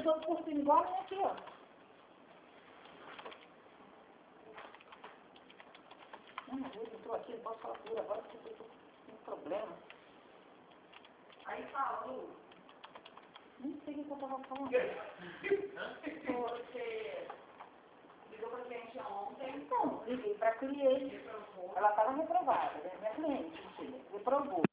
todo por cima, igual a minha aqui, ó. Ele entrou aqui, não posso falar com ele agora, porque eu tô com problema. Aí falou. Nem sei o que eu tava falando. Você ligou pra gente ontem. Então, liguei pra cliente. Ela estava reprovada, né? Minha cliente, reprovou.